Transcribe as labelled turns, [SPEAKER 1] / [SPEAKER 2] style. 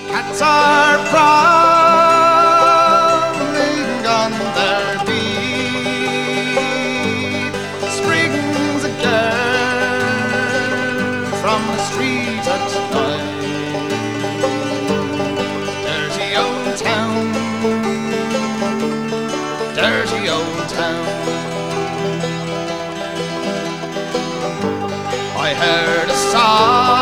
[SPEAKER 1] Cats are prowling on their beat. Springs a girl from the street at night. Dirty old town, dirty old town. I heard a song